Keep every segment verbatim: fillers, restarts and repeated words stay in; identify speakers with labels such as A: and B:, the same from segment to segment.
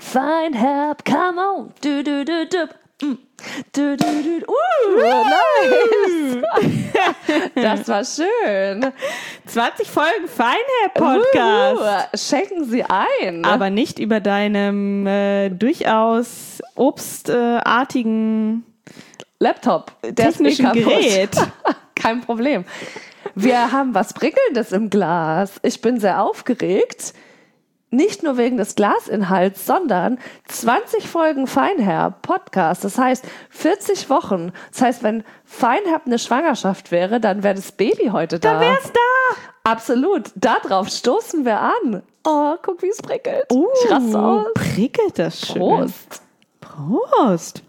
A: mit Feinherb, come on. Du, du, du, du. Mm. Du, du, du. Uh, nice. Das war schön.
B: zwanzig Folgen Feinherb-Podcast.
A: Uh, schenken Sie ein.
B: Aber nicht über deinem äh, durchaus obstartigen
A: Laptop. Der
B: technischen
A: ist eh
B: Gerät.
A: Kein Problem. Wir haben was Prickelndes im Glas. Ich bin sehr aufgeregt. Nicht nur wegen des Glasinhalts, sondern zwanzig Folgen Feinherb Podcast. Das heißt vierzig Wochen. Das heißt, wenn Feinherb eine Schwangerschaft wäre, dann wäre das Baby heute da.
B: Dann wär's da.
A: Absolut. Darauf stoßen wir an. Oh, guck, wie es prickelt.
B: Uh,
A: ich raste aus.
B: Prickelt das schön.
A: Prost.
B: Prost.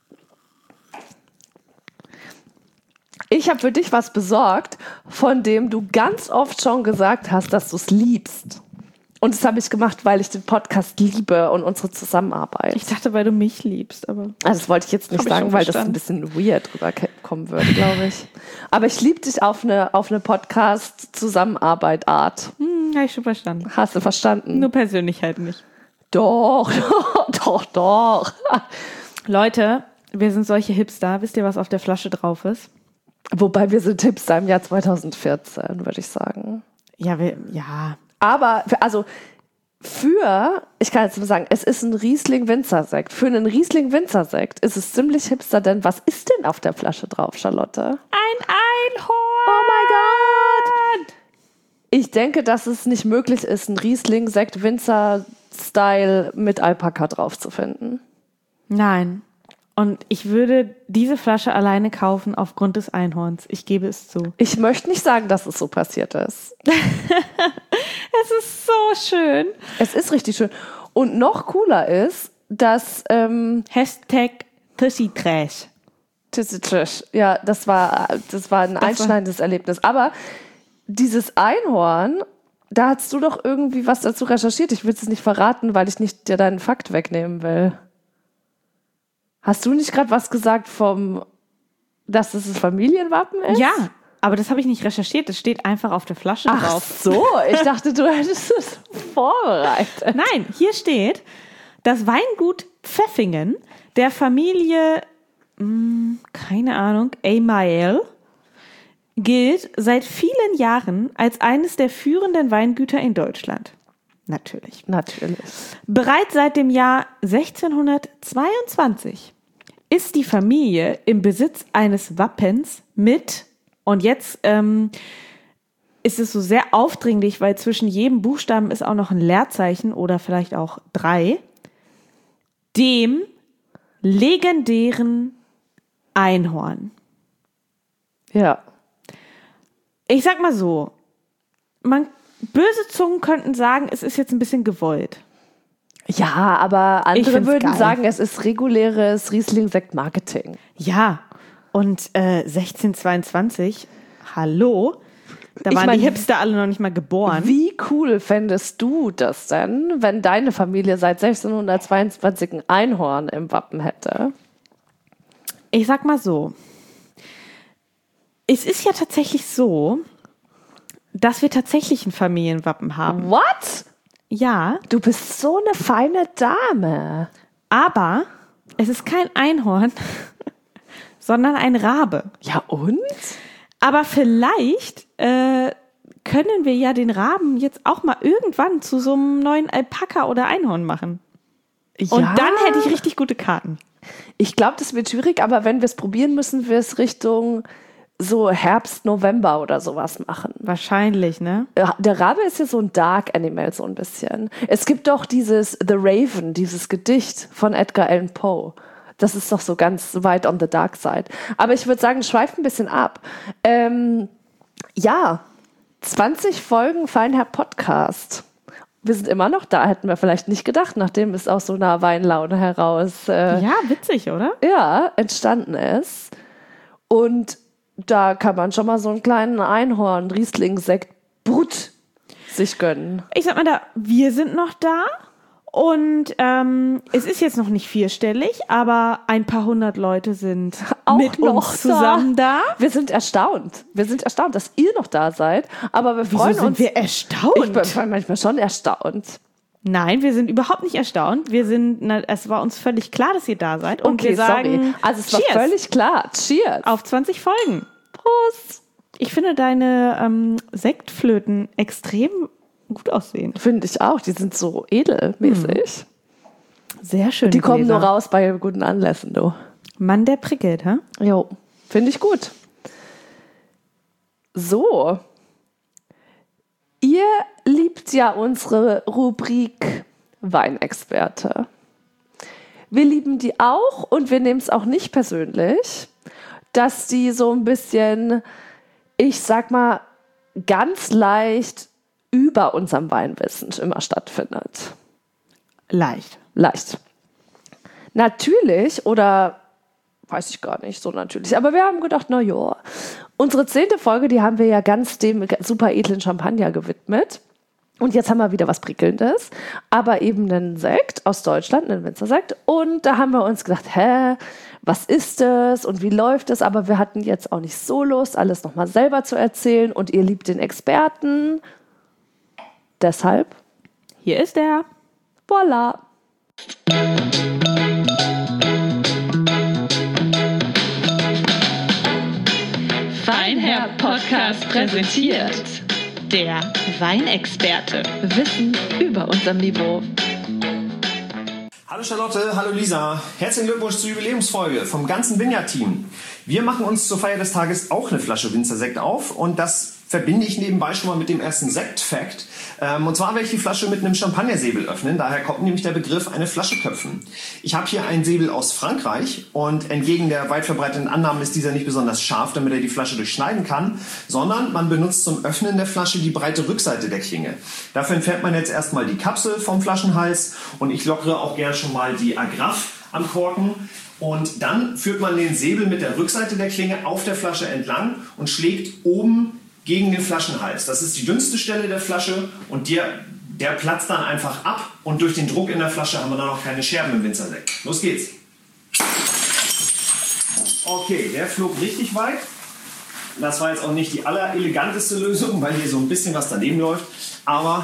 A: Ich habe für dich was besorgt, von dem du ganz oft schon gesagt hast, dass du es liebst. Und das habe ich gemacht, weil ich den Podcast liebe und unsere Zusammenarbeit.
B: Ich dachte, weil du mich liebst, aber...
A: Also das wollte ich jetzt nicht
B: Hab
A: sagen, weil das ein bisschen weird rüberkommen würde, glaube ich. Aber ich liebe dich auf eine, auf eine Podcast-Zusammenarbeit-Art.
B: Hm, habe ich schon verstanden.
A: Hast du verstanden?
B: Nur persönlich halt nicht.
A: Doch, doch, doch.
B: Leute, wir sind solche Hipster. Wisst ihr, was auf der Flasche drauf ist?
A: Wobei wir sind Hipster im Jahr zwanzig vierzehn, würde ich sagen.
B: Ja, wir, ja...
A: Aber, also für, ich kann jetzt mal sagen, es ist ein Riesling-Winzersekt. Für einen Riesling-Winzersekt ist es ziemlich hipster, denn was ist denn auf der Flasche drauf, Charlotte?
B: Ein Einhorn!
A: Oh mein Gott! Ich denke, dass es nicht möglich ist, einen Riesling-Sekt-Winzer-Style mit Alpaka drauf zu finden.
B: Nein. Und ich würde diese Flasche alleine kaufen aufgrund des Einhorns. Ich gebe es zu.
A: Ich möchte nicht sagen, dass es so passiert ist.
B: Es ist so schön.
A: Es ist richtig schön. Und noch cooler ist, dass ähm,
B: Hashtag Tussi Trash.
A: Tussi Trash. Ja, das war, das war ein das einschneidendes war Erlebnis. Aber dieses Einhorn, da hast du doch irgendwie was dazu recherchiert. Ich will es nicht verraten, weil ich nicht dir deinen Fakt wegnehmen will. Hast du nicht gerade was gesagt vom, dass das das Familienwappen ist?
B: Ja, aber das habe ich nicht recherchiert. Das steht einfach auf der Flasche
A: Ach
B: drauf.
A: Ach so, ich dachte, du hättest es vorbereitet.
B: Nein, hier steht, das Weingut Pfeffingen der Familie, mh, keine Ahnung, Emael, gilt seit vielen Jahren als eines der führenden Weingüter in Deutschland. Natürlich.
A: Natürlich.
B: Bereits seit dem Jahr sechzehnhundertzweiundzwanzig ist die Familie im Besitz eines Wappens mit, und jetzt ähm, ist es so sehr aufdringlich, weil zwischen jedem Buchstaben ist auch noch ein Leerzeichen oder vielleicht auch drei, dem legendären Einhorn.
A: Ja.
B: Ich sag mal so, man, böse Zungen könnten sagen, es ist jetzt ein bisschen gewollt.
A: Ja, aber andere würden
B: geil.
A: sagen, es ist reguläres Riesling-Sekt-Marketing.
B: Ja, und äh, sechzehnhundertzweiundzwanzig, hallo, da
A: Ich
B: waren
A: mein,
B: die Hipster alle noch nicht mal geboren.
A: Wie cool fändest du das denn, wenn deine Familie seit sechzehnhundertzweiundzwanzig ein Einhorn im Wappen hätte?
B: Ich sag mal so, es ist ja tatsächlich so, dass wir tatsächlich ein Familienwappen haben.
A: What?
B: Ja.
A: Du bist so eine feine Dame.
B: Aber es ist kein Einhorn, sondern ein Rabe.
A: Ja und?
B: Aber vielleicht äh, können wir ja den Raben jetzt auch mal irgendwann zu so einem neuen Alpaka oder Einhorn machen.
A: Ja.
B: Und dann hätte ich richtig gute Karten.
A: Ich glaube, das wird schwierig, aber wenn wir es probieren, müssen wir es Richtung so Herbst, November oder sowas machen.
B: Wahrscheinlich, ne?
A: Der Rabe ist ja so ein Dark Animal, so ein bisschen. Es gibt doch dieses The Raven, dieses Gedicht von Edgar Allan Poe. Das ist doch so ganz weit on the dark side. Aber ich würde sagen, schweift ein bisschen ab. Ähm, ja, zwanzig Folgen Feinherb Podcast. Wir sind immer noch da, hätten wir vielleicht nicht gedacht, nachdem es aus so einer Weinlaune heraus äh,
B: ja, witzig, oder?
A: Ja, entstanden ist. Und da kann man schon mal so einen kleinen Einhorn-Riesling-Sekt Brut sich gönnen.
B: Ich sag mal da, wir sind noch da und ähm, es ist jetzt noch nicht vierstellig, aber ein paar hundert Leute sind
A: auch
B: mit
A: noch
B: uns zusammen da.
A: da. Wir sind erstaunt. Wir sind erstaunt, dass ihr noch da seid. Aber wir
B: Wieso
A: freuen
B: sind
A: uns.
B: wir erstaunt?
A: Ich bin manchmal schon erstaunt.
B: Nein, wir sind überhaupt nicht erstaunt. Wir sind, na, es war uns völlig klar, dass ihr da seid. Und
A: Okay,
B: wir sagen,
A: sorry. Also es war
B: Cheers
A: völlig klar. Cheers.
B: auf zwanzig Folgen.
A: Prost.
B: Ich finde deine ähm, Sektflöten extrem gut aussehen.
A: Finde ich auch. Die sind so edelmäßig.
B: Sehr schön.
A: Die kommen
B: Gläser.
A: nur raus bei guten Anlässen, du.
B: Mann, der prickelt, hä?
A: Jo, finde ich gut. So. Ihr liebt ja unsere Rubrik Weinexperte. Wir lieben die auch und wir nehmen es auch nicht persönlich, dass die so ein bisschen, ich sag mal, ganz leicht über unserem Weinwissen immer stattfindet.
B: Leicht.
A: Leicht. Natürlich, oder weiß ich gar nicht so natürlich, aber wir haben gedacht, na ja, unsere zehnte Folge, die haben wir ja ganz dem super edlen Champagner gewidmet. Und jetzt haben wir wieder was Prickelndes, aber eben einen Sekt aus Deutschland, einen Winzersekt. Und da haben wir uns gedacht, hä, was ist das und wie läuft das? Aber wir hatten jetzt auch nicht so Lust, alles nochmal selber zu erzählen. Und ihr liebt den Experten. Deshalb,
B: Hier ist er.
A: voilà.
C: Weinherr Podcast präsentiert
B: Der Weinexperte.
C: Wissen über unserem Niveau.
D: Hallo Charlotte, hallo Lisa. Herzlichen Glückwunsch zur Jubiläumsfolge vom ganzen Vineyard-Team. Wir machen uns zur Feier des Tages auch eine Flasche Winzersekt auf und das verbinde ich nebenbei schon mal mit dem ersten Sekt-Fact. Ähm, und zwar werde ich die Flasche mit einem Champagnersäbel öffnen. Daher kommt nämlich der Begriff eine Flasche köpfen. Ich habe hier einen Säbel aus Frankreich und entgegen der weit verbreiteten Annahme ist dieser nicht besonders scharf, damit er die Flasche durchschneiden kann, sondern man benutzt zum Öffnen der Flasche die breite Rückseite der Klinge. Dafür entfernt man jetzt erstmal die Kapsel vom Flaschenhals und ich lockere auch gerne schon mal die Agraffe am Korken. Und dann führt man den Säbel mit der Rückseite der Klinge auf der Flasche entlang und schlägt oben gegen den Flaschenhals. Das ist die dünnste Stelle der Flasche und der, der platzt dann einfach ab und durch den Druck in der Flasche haben wir dann auch keine Scherben im Winzersekt. Los geht's. Okay, der flog richtig weit. Das war jetzt auch nicht die allereleganteste Lösung, weil hier so ein bisschen was daneben läuft. Aber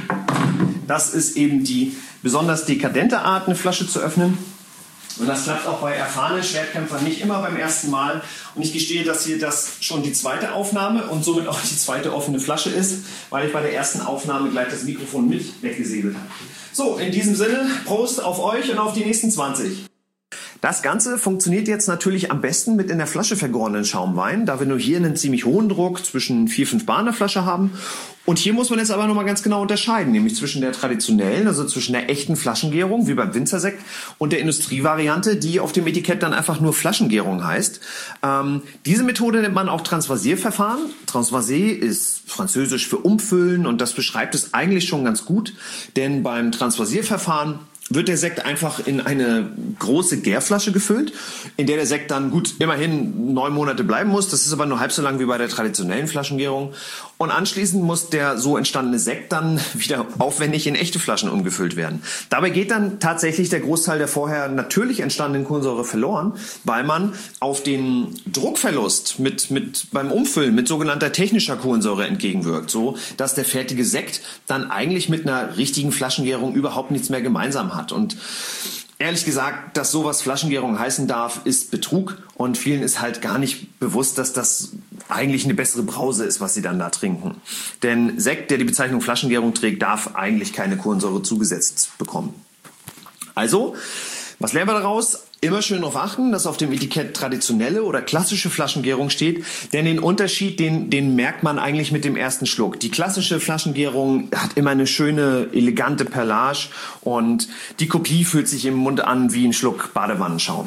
D: das ist eben die besonders dekadente Art, eine Flasche zu öffnen. Und das klappt auch bei erfahrenen Schwertkämpfern nicht immer beim ersten Mal. Und ich gestehe, dass hier das schon die zweite Aufnahme und somit auch die zweite offene Flasche ist, weil ich bei der ersten Aufnahme gleich das Mikrofon mit weggesäbelt habe. So, in diesem Sinne, Prost auf euch und auf die nächsten zwanzig. Das Ganze funktioniert jetzt natürlich am besten mit in der Flasche vergorenen Schaumwein, da wir nur hier einen ziemlich hohen Druck zwischen vier, fünf Bar in der Flasche haben. Und hier muss man jetzt aber nochmal ganz genau unterscheiden, nämlich zwischen der traditionellen, also zwischen der echten Flaschengärung, wie beim Winzersekt, und der Industrievariante, die auf dem Etikett dann einfach nur Flaschengärung heißt. Ähm, diese Methode nennt man auch Transvasierverfahren. Transvasier ist französisch für umfüllen und das beschreibt es eigentlich schon ganz gut, denn beim Transvasierverfahren wird der Sekt einfach in eine große Gärflasche gefüllt, in der der Sekt dann gut immerhin neun Monate bleiben muss. Das ist aber nur halb so lang wie bei der traditionellen Flaschengärung. Und anschließend muss der so entstandene Sekt dann wieder aufwendig in echte Flaschen umgefüllt werden. Dabei geht dann tatsächlich der Großteil der vorher natürlich entstandenen Kohlensäure verloren, weil man auf den Druckverlust mit, mit, beim Umfüllen mit sogenannter technischer Kohlensäure entgegenwirkt, so dass der fertige Sekt dann eigentlich mit einer richtigen Flaschengärung überhaupt nichts mehr gemeinsam hat. Und ehrlich gesagt, dass sowas Flaschengärung heißen darf, ist Betrug und vielen ist halt gar nicht bewusst, dass das eigentlich eine bessere Brause ist, was sie dann da trinken. Denn Sekt, der die Bezeichnung Flaschengärung trägt, darf eigentlich keine Kohlensäure zugesetzt bekommen. Also, was lernen wir daraus? Immer schön darauf achten, dass auf dem Etikett traditionelle oder klassische Flaschengärung steht, denn den Unterschied, den, den merkt man eigentlich mit dem ersten Schluck. Die klassische Flaschengärung hat immer eine schöne, elegante Perlage und die Kopie fühlt sich im Mund an wie ein Schluck Badewannenschaum.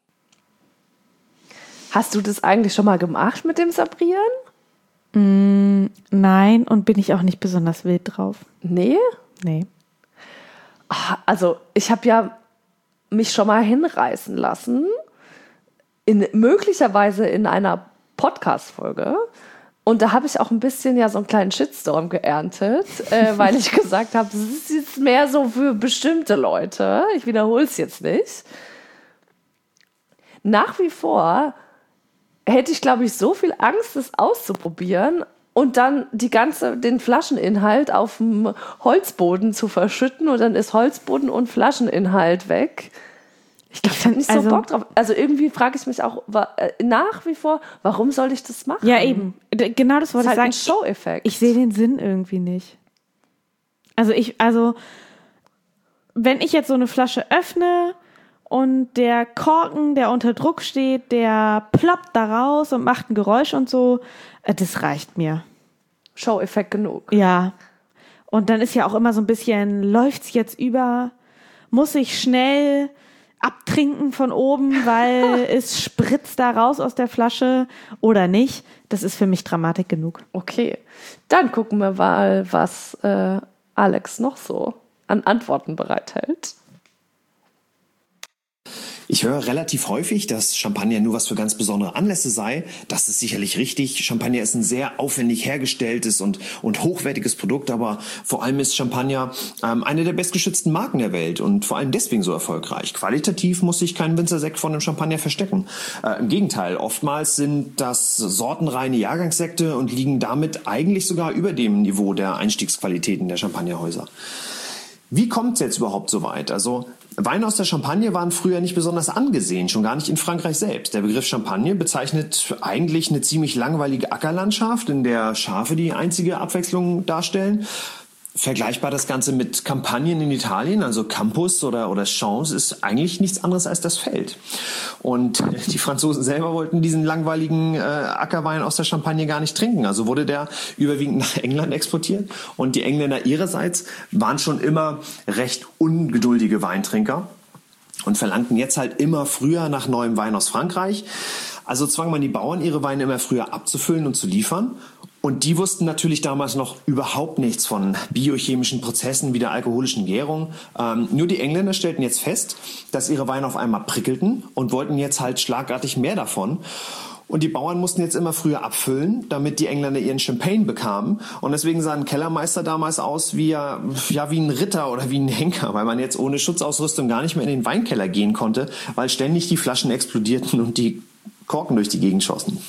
A: Hast du das eigentlich schon mal gemacht mit dem Sabrieren?
B: Mm, nein, und bin ich auch nicht besonders wild drauf.
A: Nee?
B: Nee.
A: Also ich habe ja mich schon mal hinreißen lassen, in, möglicherweise in einer Podcast-Folge. Und da habe ich auch ein bisschen ja so einen kleinen Shitstorm geerntet, äh, weil ich gesagt habe, das ist jetzt mehr so für bestimmte Leute. Ich wiederhole es jetzt nicht. Nach wie vor hätte ich, glaube ich, so viel Angst, das auszuprobieren. und dann die ganze, den Flascheninhalt auf dem Holzboden zu verschütten und dann ist Holzboden und Flascheninhalt weg. Ich glaube, ich habe nicht so
B: also,
A: Bock drauf. Also irgendwie frage ich mich auch wa- äh, nach wie vor, warum soll ich das machen?
B: Ja, eben. D- Genau das wollte
A: Das ist halt
B: ich
A: ein
B: sagen.
A: Show-Effekt.
B: Ich sehe den Sinn irgendwie nicht. Also ich, also wenn ich jetzt so eine Flasche öffne und der Korken, der unter Druck steht, der ploppt da raus und macht ein Geräusch und so, äh, das reicht mir.
A: Show-Effekt genug.
B: Ja. Und dann ist ja auch immer so ein bisschen, läuft's jetzt über? Muss ich schnell abtrinken von oben, weil es spritzt da raus aus der Flasche oder nicht? Das ist für mich Dramatik genug.
A: Okay, dann gucken wir mal, was äh, Alex noch so an Antworten bereithält.
D: Ich höre relativ häufig, dass Champagner nur was für ganz besondere Anlässe sei. Das ist sicherlich richtig. Champagner ist ein sehr aufwendig hergestelltes und, und hochwertiges Produkt, aber vor allem ist Champagner ähm, eine der bestgeschützten Marken der Welt und vor allem deswegen so erfolgreich. Qualitativ muss sich kein Winzersekt von einem Champagner verstecken. Äh, Im Gegenteil, oftmals sind das sortenreine Jahrgangssekte und liegen damit eigentlich sogar über dem Niveau der Einstiegsqualitäten der Champagnerhäuser. Wie kommt es jetzt überhaupt so weit? Also Weine aus der Champagne waren früher nicht besonders angesehen, schon gar nicht in Frankreich selbst. Der Begriff Champagne bezeichnet eigentlich eine ziemlich langweilige Ackerlandschaft, in der Schafe die einzige Abwechslung darstellen. Vergleichbar das Ganze mit Kampagnen in Italien, also Campus oder, oder Champs, ist eigentlich nichts anderes als das Feld. Und die Franzosen selber wollten diesen langweiligen äh, Ackerwein aus der Champagne gar nicht trinken. Also wurde der überwiegend nach England exportiert. Und die Engländer ihrerseits waren schon immer recht ungeduldige Weintrinker und verlangten jetzt halt immer früher nach neuem Wein aus Frankreich. Also zwang man die Bauern, ihre Weine immer früher abzufüllen und zu liefern. Und die wussten natürlich damals noch überhaupt nichts von biochemischen Prozessen wie der alkoholischen Gärung. Ähm, nur die Engländer stellten jetzt fest, dass ihre Weine auf einmal prickelten und wollten jetzt halt schlagartig mehr davon. Und die Bauern mussten jetzt immer früher abfüllen, damit die Engländer ihren Champagne bekamen. Und deswegen sah ein Kellermeister damals aus wie, ja, wie ein Ritter oder wie ein Henker, weil man jetzt ohne Schutzausrüstung gar nicht mehr in den Weinkeller gehen konnte, weil ständig die Flaschen explodierten und die Korken durch die Gegend schossen.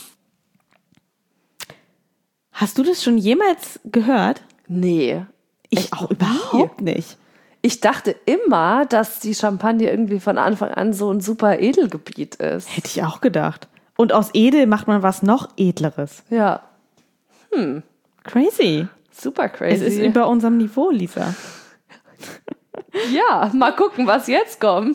B: Hast du das schon jemals gehört?
A: Nee.
B: Ich auch überhaupt nicht.
A: Ich dachte immer, dass die Champagne irgendwie von Anfang an so ein super Edelgebiet ist.
B: Hätte ich auch gedacht. Und aus edel macht man was noch edleres.
A: Ja,
B: Crazy.
A: super
B: Es
A: crazy.
B: ist über unserem Niveau, Lisa.
A: Ja, mal gucken, was jetzt kommt.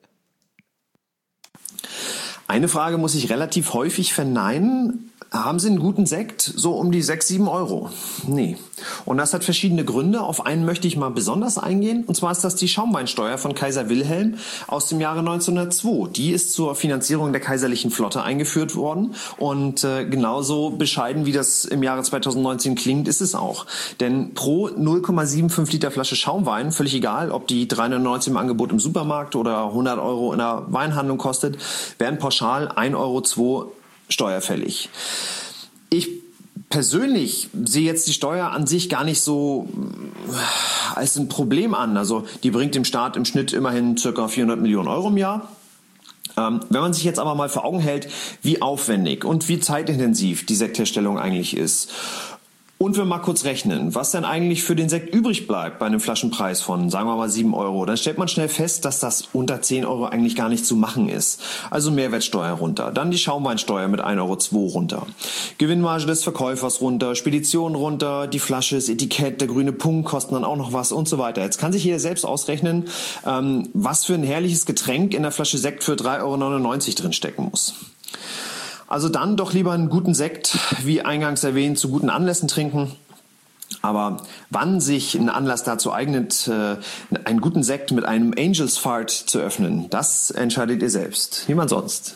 D: Eine Frage muss ich relativ häufig verneinen. Haben Sie einen guten Sekt? So um die sechs, sieben Euro? Nee. Und das hat verschiedene Gründe. Auf einen möchte ich mal besonders eingehen. Und zwar ist das die Schaumweinsteuer von Kaiser Wilhelm aus dem Jahre neunzehnhundertzwei. Die ist zur Finanzierung der kaiserlichen Flotte eingeführt worden. Und äh, genauso bescheiden, wie das im Jahre zweitausendneunzehn klingt, ist es auch. Denn pro null Komma fünfundsiebzig Liter Flasche Schaumwein, völlig egal, ob die drei neunundneunzig im Angebot im Supermarkt oder hundert Euro in der Weinhandlung kostet, werden pauschal ein Euro zwei steuerfällig. Ich persönlich sehe jetzt die Steuer an sich gar nicht so als ein Problem an. Also die bringt dem Staat im Schnitt immerhin ca. vierhundert Millionen Euro im Jahr. Ähm, wenn man sich jetzt aber mal vor Augen hält, wie aufwendig und wie zeitintensiv die Sektherstellung eigentlich ist, und wir mal kurz rechnen, was denn eigentlich für den Sekt übrig bleibt bei einem Flaschenpreis von, sagen wir mal, sieben Euro, dann stellt man schnell fest, dass das unter zehn Euro eigentlich gar nicht zu machen ist. Also Mehrwertsteuer runter, dann die Schaumweinsteuer mit ein Euro zwei runter, Gewinnmarge des Verkäufers runter, Spedition runter, die Flasche, das Etikett, der grüne Punkt kosten dann auch noch was und so weiter. Jetzt kann sich jeder selbst ausrechnen, ähm, was für ein herrliches Getränk in der Flasche Sekt für drei Euro neunundneunzig drin stecken muss. Also dann doch lieber einen guten Sekt, wie eingangs erwähnt, zu guten Anlässen trinken. Aber wann sich ein Anlass dazu eignet, einen guten Sekt mit einem Angel's Fart zu öffnen, das entscheidet ihr selbst. Niemand sonst.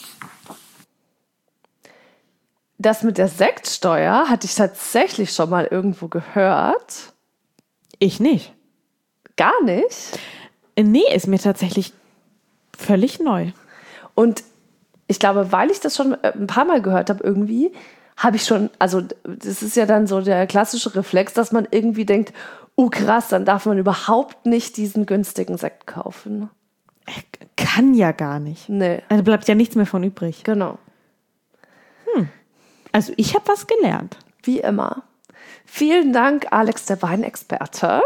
A: Das mit der Sektsteuer hatte ich tatsächlich schon mal irgendwo gehört.
B: Ich nicht.
A: Gar nicht.
B: Nee, ist mir tatsächlich völlig neu.
A: Und ich glaube, weil ich das schon ein paar Mal gehört habe irgendwie, habe ich schon, also das ist ja dann so der klassische Reflex, dass man irgendwie denkt, oh krass, dann darf man überhaupt nicht diesen günstigen Sekt kaufen.
B: Kann ja gar nicht.
A: Nee.
B: Also bleibt ja nichts mehr von übrig.
A: Genau.
B: Also ich habe was gelernt.
A: wie immer. Vielen Dank, Alex, der Weinexperte.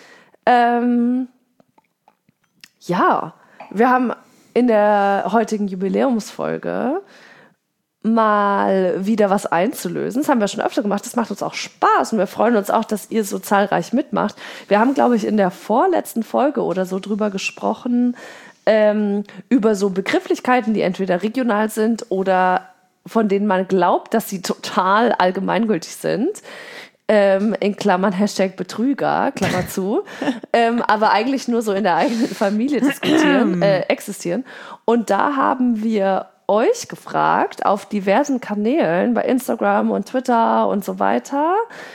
A: Ähm, ja, wir haben in der heutigen Jubiläumsfolge mal wieder was einzulösen. Das haben wir schon öfter gemacht. Das macht uns auch Spaß und wir freuen uns auch, dass ihr so zahlreich mitmacht. Wir haben, glaube ich, in der vorletzten Folge oder so drüber gesprochen, ähm, über so Begrifflichkeiten, die entweder regional sind oder von denen man glaubt, dass sie total allgemeingültig sind. Ähm, in Klammern Hashtag Betrüger, Klammer zu, ähm, aber eigentlich nur so in der eigenen Familie diskutieren, äh, existieren. Und da haben wir euch gefragt, auf diversen Kanälen, bei Instagram und Twitter und so weiter,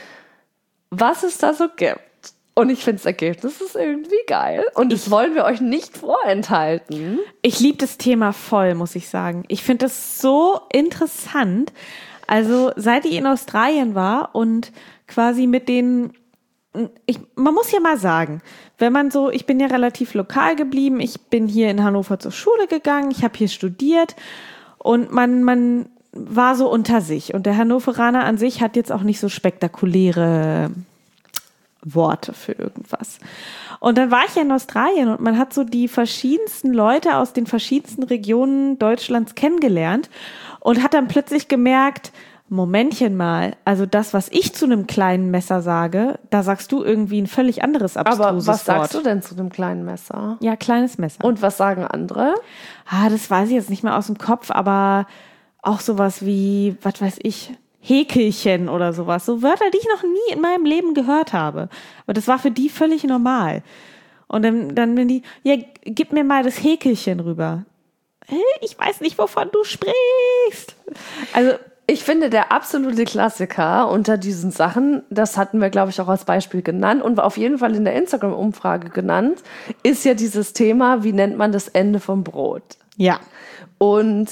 A: was es da so gibt. Und ich finde das Ergebnis ist irgendwie geil. Und das wollen wir euch nicht vorenthalten.
B: Ich liebe das Thema voll, muss ich sagen. Ich finde das so interessant. Also seit ich in Australien war und quasi mit den, ich, man muss ja mal sagen, wenn man so, ich bin ja relativ lokal geblieben, ich bin hier in Hannover zur Schule gegangen, ich habe hier studiert und man, man war so unter sich. Und der Hannoveraner an sich hat jetzt auch nicht so spektakuläre Worte für irgendwas. Und dann war ich ja in Australien und man hat so die verschiedensten Leute aus den verschiedensten Regionen Deutschlands kennengelernt und hat dann plötzlich gemerkt, Momentchen mal, also das, was ich zu einem kleinen Messer sage, da sagst du irgendwie ein völlig anderes abstruses Wort.
A: Aber was sagst du denn zu einem kleinen Messer?
B: Ja, kleines Messer.
A: Und was sagen andere?
B: Ah, das weiß ich jetzt nicht mehr aus dem Kopf, aber auch sowas wie, was weiß ich, Häkelchen oder sowas. So Wörter, die ich noch nie in meinem Leben gehört habe. Aber das war für die völlig normal. Und dann, dann wenn die, ja, gib mir mal das Häkelchen rüber. Ich weiß nicht, wovon du sprichst. Also,
A: ich finde, der absolute Klassiker unter diesen Sachen, das hatten wir, glaube ich, auch als Beispiel genannt und auf jeden Fall in der Instagram-Umfrage genannt, ist ja dieses Thema, wie nennt man das Ende vom Brot?
B: Ja.
A: Und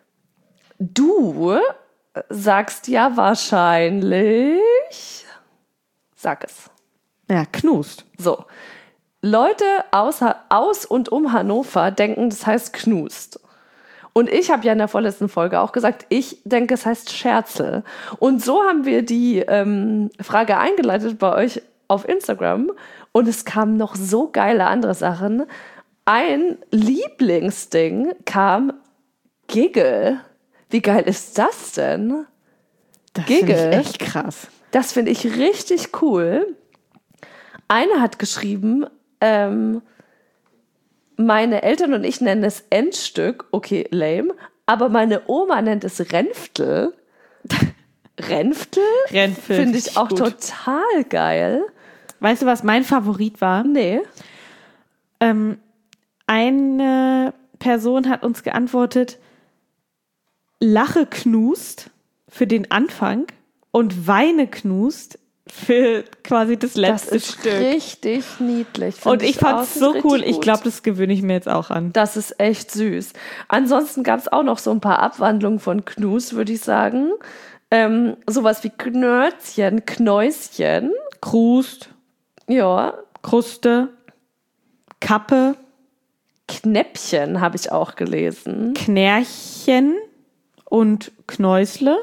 A: du sagst ja wahrscheinlich, sag es.
B: Ja, knust.
A: So, Leute aus, aus und um Hannover denken, das heißt knust. Und ich habe ja in der vorletzten Folge auch gesagt, ich denke, es heißt Scherzel. Und so haben wir die ähm, Frage eingeleitet bei euch auf Instagram. Und es kamen noch so geile andere Sachen. Ein Lieblingsding kam Giggle. Wie geil ist das denn?
B: Das finde ich echt krass.
A: Das finde ich richtig cool. Eine hat geschrieben, ähm, meine Eltern und ich nennen es Endstück, okay, lame, aber meine Oma nennt es Renftel. Renftel?
B: Renftel.
A: Finde ich auch
B: gut.
A: total geil.
B: Weißt du, was mein Favorit war?
A: Nee.
B: Ähm, eine Person hat uns geantwortet, Lache knust für den Anfang und Weine knust für quasi das letzte
A: das ist
B: Stück.
A: Richtig niedlich. Find
B: Und ich, ich fand es so cool. Ich glaube, das gewöhne ich mir jetzt auch an.
A: Das ist echt süß. Ansonsten gab es auch noch so ein paar Abwandlungen von Knus, würde ich sagen. Ähm, sowas wie Knörzchen, Knäuschen.
B: Krust.
A: Ja.
B: Kruste. Kappe.
A: Knäppchen habe ich auch gelesen.
B: Knärchen und Knäusle.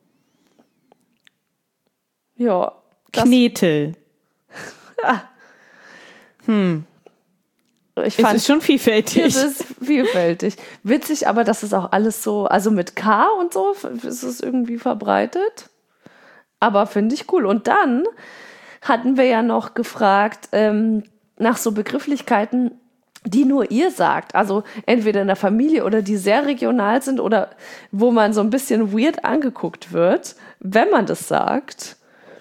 A: Ja.
B: Knetel.
A: Ah. Hm. Ich
B: es
A: fand,
B: ist schon vielfältig.
A: Es ist vielfältig. Witzig, aber das ist auch alles so, also mit K und so ist es irgendwie verbreitet. Aber finde ich cool. Und dann hatten wir ja noch gefragt ähm, nach so Begrifflichkeiten, die nur ihr sagt. Also entweder in der Familie oder die sehr regional sind oder wo man so ein bisschen weird angeguckt wird, wenn man das sagt.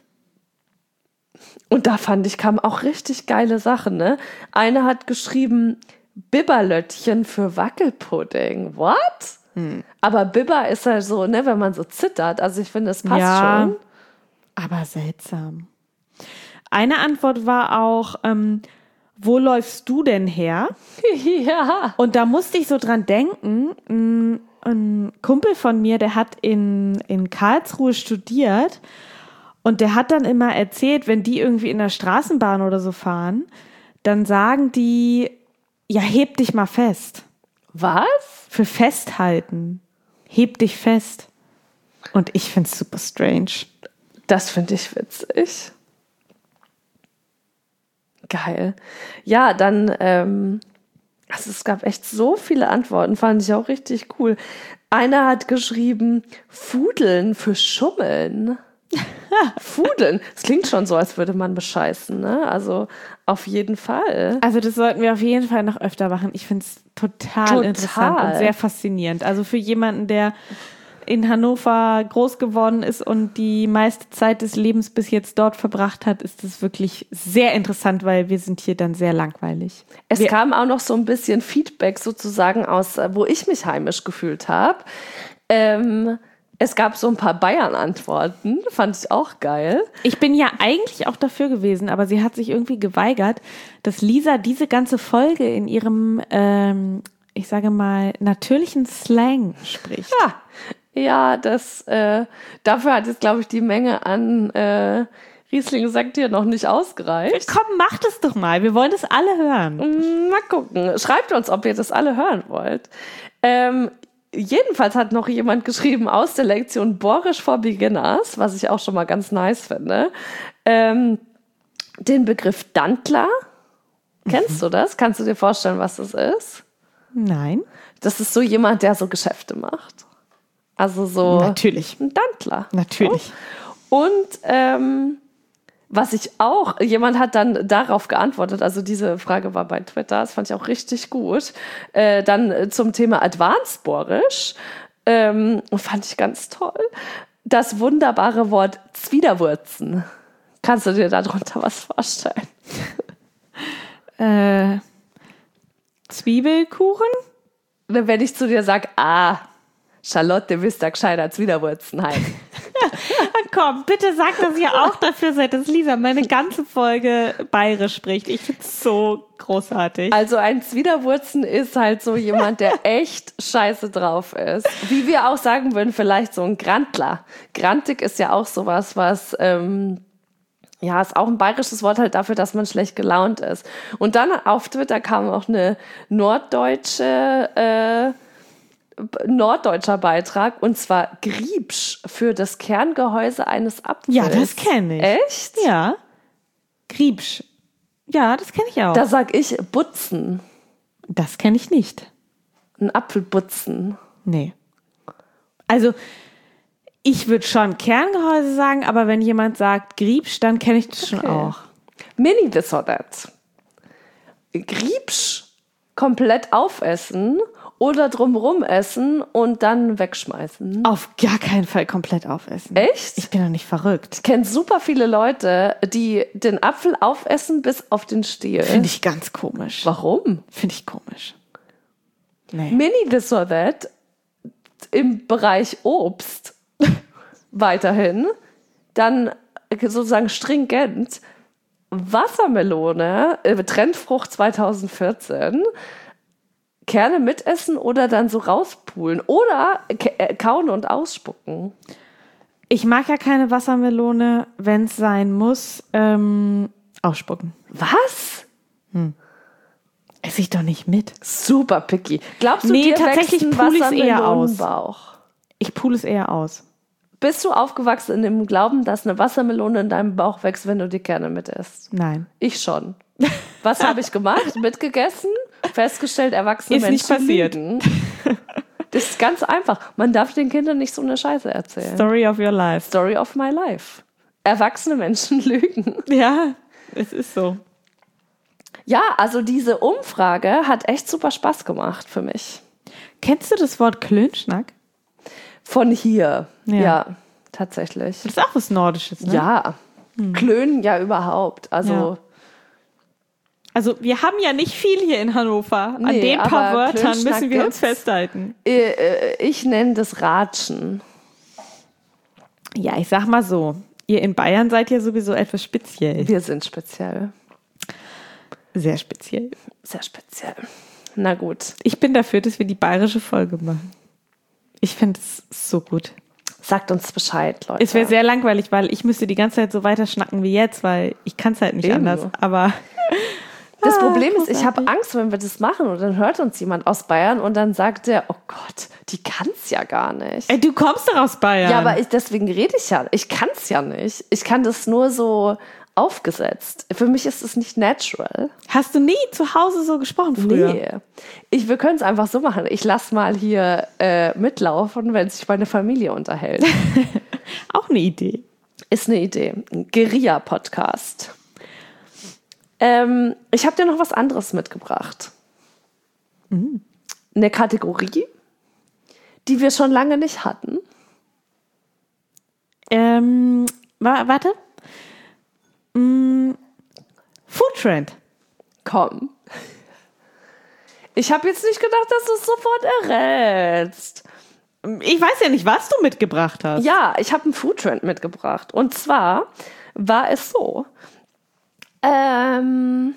A: Und da fand ich, kamen auch richtig geile Sachen, ne? Eine hat geschrieben, Bibberlöttchen für Wackelpudding. What? Hm. Aber Bibber ist halt so, ne, wenn man so zittert. Also ich finde, es passt
B: ja,
A: schon.
B: Aber seltsam. Eine Antwort war auch, ähm, wo läufst du denn her?
A: Ja.
B: Und da musste ich so dran denken, ein, ein Kumpel von mir, der hat in, in Karlsruhe studiert. Und der hat dann immer erzählt, wenn die irgendwie in der Straßenbahn oder so fahren, dann sagen die, ja, heb dich mal fest.
A: Was?
B: Für festhalten. Heb dich fest. Und ich find's super strange.
A: Das finde ich witzig. Geil. Ja, dann, ähm, also es gab echt so viele Antworten, fand ich auch richtig cool. Einer hat geschrieben, Fudeln für Schummeln. Fudeln. Das klingt schon so, als würde man bescheißen, ne? Also auf jeden Fall.
B: Also das sollten wir auf jeden Fall noch öfter machen. Ich finde es total,
A: Total
B: interessant und sehr faszinierend. Also für jemanden, der in Hannover groß geworden ist und die meiste Zeit des Lebens bis jetzt dort verbracht hat, ist es wirklich sehr interessant, weil wir sind hier dann sehr langweilig.
A: Es
B: wir
A: kam auch noch so ein bisschen Feedback sozusagen aus, wo ich mich heimisch gefühlt habe. Ähm, es gab so ein paar Bayern-Antworten, fand ich auch geil.
B: Ich bin ja eigentlich auch dafür gewesen, aber sie hat sich irgendwie geweigert, dass Lisa diese ganze Folge in ihrem, ähm, ich sage mal, natürlichen Slang spricht.
A: Ja, ja das, äh, dafür hat jetzt, glaube ich, die Menge an äh, Riesling-Sekt hier noch nicht ausgereicht.
B: Komm, macht es doch mal. Wir wollen das alle hören.
A: Mal gucken. Schreibt uns, ob ihr das alle hören wollt. Ähm, jedenfalls hat noch jemand geschrieben aus der Lektion Borisch for Beginners, was ich auch schon mal ganz nice finde, ähm, den Begriff Dantler. Kennst mhm. du das? Kannst du dir vorstellen, was das ist?
B: Nein.
A: Das ist so jemand, der so Geschäfte macht. Also so
B: Natürlich.
A: ein Dantler.
B: Natürlich.
A: Und ähm, was ich auch, jemand hat dann darauf geantwortet, also diese Frage war bei Twitter, das fand ich auch richtig gut, äh, dann zum Thema Advanced Borisch, ähm, fand ich ganz toll, das wunderbare Wort Zwiderwurzen. Kannst du dir darunter was vorstellen?
B: Äh, Zwiebelkuchen?
A: Wenn ich zu dir sage, ah, Charlotte, wisst ihr gescheiter Zwiderwurzen halt.
B: Komm, bitte sag, dass ihr auch dafür seid, dass Lisa meine ganze Folge bayerisch spricht. Ich finde es so großartig.
A: Also ein Zwiderwurzen ist halt so jemand, der echt scheiße drauf ist. Wie wir auch sagen würden, vielleicht so ein Grantler. Grantig ist ja auch sowas, was... Ähm, ja, ist auch ein bayerisches Wort halt dafür, dass man schlecht gelaunt ist. Und dann auf Twitter kam auch eine norddeutsche... Äh, norddeutscher Beitrag, und zwar Griebsch für das Kerngehäuse eines Apfels.
B: Ja, das kenne ich.
A: Echt?
B: Ja. Griebsch. Ja, das kenne ich auch.
A: Da sag ich Butzen.
B: Das kenne ich nicht.
A: Ein Apfelbutzen.
B: Nee. Also, ich würde schon Kerngehäuse sagen, aber wenn jemand sagt Griebsch, dann kenne ich das schon
A: Okay.
B: auch.
A: Mini this or that. Griebsch komplett aufessen oder drumrum essen und dann wegschmeißen.
B: Auf gar keinen Fall komplett aufessen.
A: Echt?
B: Ich bin doch nicht verrückt.
A: Ich kenne super viele Leute, die den Apfel aufessen bis auf den Stiel.
B: Finde ich ganz komisch.
A: Warum?
B: Finde ich komisch. Nee.
A: Mini this or that im Bereich Obst weiterhin, dann sozusagen stringent Wassermelone, äh, Trendfrucht zwanzig vierzehn, Kerne mitessen oder dann so rauspulen oder k- kauen und ausspucken.
B: Ich mag ja keine Wassermelone, wenn es sein muss, ähm, ausspucken.
A: Was?
B: Esse ich doch nicht mit.
A: Super picky. Glaubst du,
B: Nee,
A: dir
B: tatsächlich
A: wächst ein
B: pule ich's eher aus.
A: Wassermelonenbauch?
B: Ich pule es eher aus.
A: Bist du aufgewachsen in dem Glauben, dass eine Wassermelone in deinem Bauch wächst, wenn du die Kerne mitesst?
B: Nein.
A: Ich schon. Was habe ich gemacht? Mitgegessen, festgestellt, erwachsene
B: Ist nicht
A: Menschen
B: passiert.
A: lügen. Das ist ganz einfach. Man darf den Kindern nicht so eine Scheiße erzählen.
B: Story of your life.
A: Story of my life. Erwachsene Menschen lügen.
B: Ja, es ist so.
A: Ja, also diese Umfrage hat echt super Spaß gemacht für mich.
B: Kennst du das Wort Klönschnack?
A: Von hier.
B: Ja.
A: Ja, tatsächlich.
B: Das ist auch was Nordisches, ne?
A: Ja, Klönen ja überhaupt. Also
B: Ja. Also wir haben ja nicht viel hier in Hannover. An
A: Nee,
B: den paar
A: aber
B: Wörtern
A: Klönschnack
B: müssen wir uns
A: gibt's.
B: festhalten.
A: äh, äh, ich nenne das Ratschen.
B: Ja, ich sag mal so. Ihr in Bayern seid ja sowieso etwas speziell.
A: Wir sind speziell.
B: Sehr speziell.
A: Sehr speziell. Na gut.
B: Ich bin dafür, dass wir die bayerische Folge machen. Ich finde es so gut.
A: Sagt uns Bescheid, Leute.
B: Es wäre sehr langweilig, weil ich müsste die ganze Zeit so weiter schnacken wie jetzt, weil ich kann es halt nicht
A: Eben.
B: anders. Aber
A: Das
B: Ah,
A: Problem ist, ich habe
B: großartig.
A: Angst, wenn wir das machen und dann hört uns jemand aus Bayern und dann sagt der, oh Gott, die kann's ja gar nicht.
B: Ey, du kommst doch aus Bayern.
A: Ja, aber ich, deswegen rede ich ja. Ich kann's ja nicht. Ich kann das nur so aufgesetzt. Für mich ist es nicht natural.
B: Hast du nie zu Hause so gesprochen früher?
A: Nee. Ich, wir können es einfach so machen. Ich lass mal hier äh, mitlaufen, wenn sich meine Familie unterhält.
B: Auch eine Idee.
A: Ist eine Idee. Ein Guerilla-Podcast. Ähm, ich habe dir noch was anderes mitgebracht.
B: Mhm.
A: Eine Kategorie, die wir schon lange nicht hatten.
B: Ähm, wa- warte. Mm, Food Trend.
A: Komm. Ich habe jetzt nicht gedacht, dass du es sofort errätst.
B: Ich weiß ja nicht, was du mitgebracht hast.
A: Ja, ich habe einen Foodtrend mitgebracht. Und zwar war es so, ähm,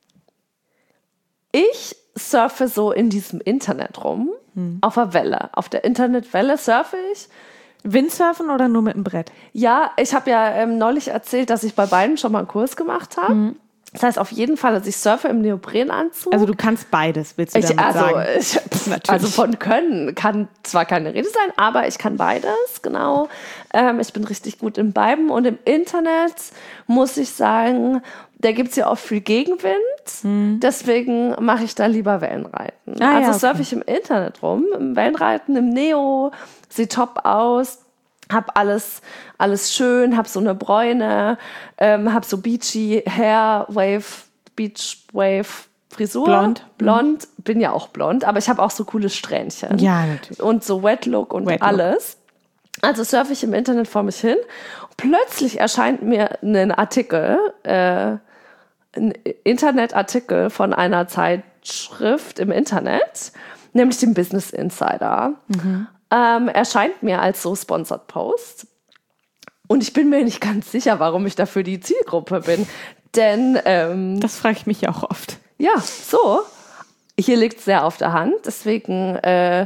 A: ich surfe so in diesem Internet rum, hm. auf der Welle. Auf der Internetwelle surfe ich.
B: Windsurfen oder nur mit dem Brett?
A: Ja, ich habe ja ähm, neulich erzählt, dass ich bei beiden schon mal einen Kurs gemacht habe. Mhm. Das heißt auf jeden Fall, dass ich surfe im Neoprenanzug.
B: Also du kannst beides, willst du
A: ich,
B: damit
A: also,
B: sagen?
A: Ich, pff, also von können kann zwar keine Rede sein, aber ich kann beides, genau. Ähm, ich bin richtig gut im beiden. Und im Internet muss ich sagen, da gibt es ja oft viel Gegenwind. Mhm. Deswegen mache ich da lieber Wellenreiten.
B: Ah,
A: also
B: ja, okay.
A: surfe ich im Internet rum, im Wellenreiten, im Neo, sieht top aus. Hab alles, alles schön, hab so eine Bräune, ähm, hab so beachy Hair, Wave, Beach Wave Frisur.
B: Blond.
A: Blond, bin ja auch blond, aber ich habe auch so coole Strähnchen.
B: Ja, natürlich.
A: Und so Wet Look und
B: Wet Look.
A: alles. Also surfe ich im Internet vor mich hin. Plötzlich erscheint mir ein Artikel, äh, ein Internetartikel von einer Zeitschrift im Internet, nämlich dem Business Insider. Mhm. Ähm, erscheint mir als so Sponsored Post. Und ich bin mir nicht ganz sicher, warum ich dafür die Zielgruppe bin. Denn, ähm,
B: das frage ich mich ja auch oft.
A: ja, so. Hier liegt es sehr auf der Hand. Deswegen, äh,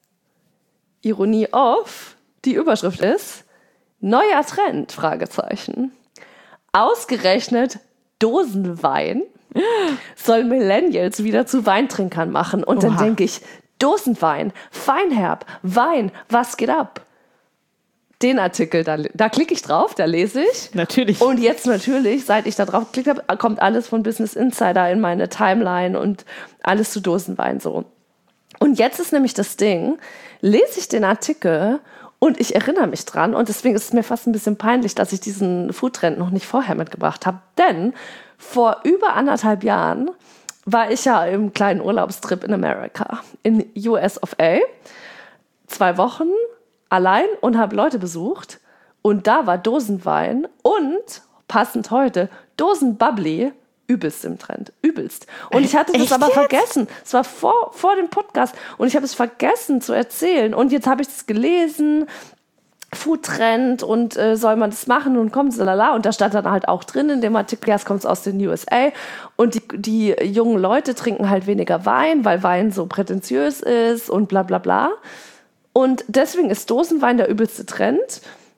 A: Ironie off, die Überschrift ist neuer Trend, Fragezeichen. Ausgerechnet Dosenwein soll Millennials wieder zu Weintrinkern machen. Und dann
B: Oha.
A: denke ich, Dosenwein, Feinherb, Wein, was geht ab? Den Artikel, da, da klicke ich drauf, da lese ich.
B: Natürlich.
A: Und jetzt natürlich, seit ich da drauf geklickt habe, kommt alles von Business Insider in meine Timeline und alles zu Dosenwein so. Und jetzt ist nämlich das Ding, lese ich den Artikel und ich erinnere mich dran und deswegen ist es mir fast ein bisschen peinlich, dass ich diesen Foodtrend noch nicht vorher mitgebracht habe. Denn vor über anderthalb Jahren war ich ja im kleinen Urlaubstrip in Amerika, in U S of A. Zwei Wochen allein und habe Leute besucht. Und da war Dosenwein und, passend heute, Dosenbubbly übelst im Trend. Übelst. Und ich hatte das
B: Echt
A: aber
B: jetzt?
A: vergessen. Es war vor, vor dem Podcast. Und ich habe es vergessen zu erzählen. Und jetzt habe ich es gelesen. Foodtrend und äh, soll man das machen und kommt so lala. Und da stand dann halt auch drin in dem Artikel, ja, es kommt aus den U S A und die, die jungen Leute trinken halt weniger Wein, weil Wein so prätentiös ist und bla bla bla. Und deswegen ist Dosenwein der übelste Trend.